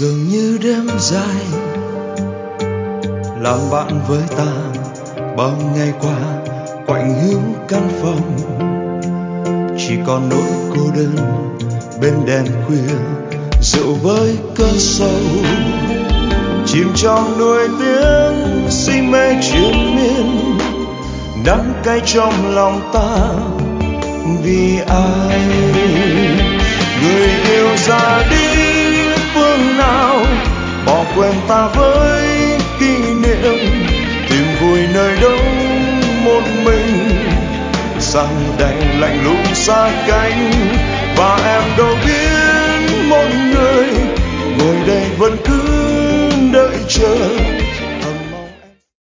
dường như đêm dài làm bạn với ta bao ngày qua, quạnh hiu căn phòng chỉ còn nỗi cô đơn bên đèn khuya, rượu với cơn sầu chìm trong đuôi tiếng si mê triền miên, đắng cay trong lòng ta vì ai. Người yêu ra đi phương nào, bỏ quên ta với kỷ niệm, tìm vui nơi đâu một mình, rằng đành lạnh lùng xa cánh. Và em đâu biết một người ngồi đây vẫn cứ đợi chờ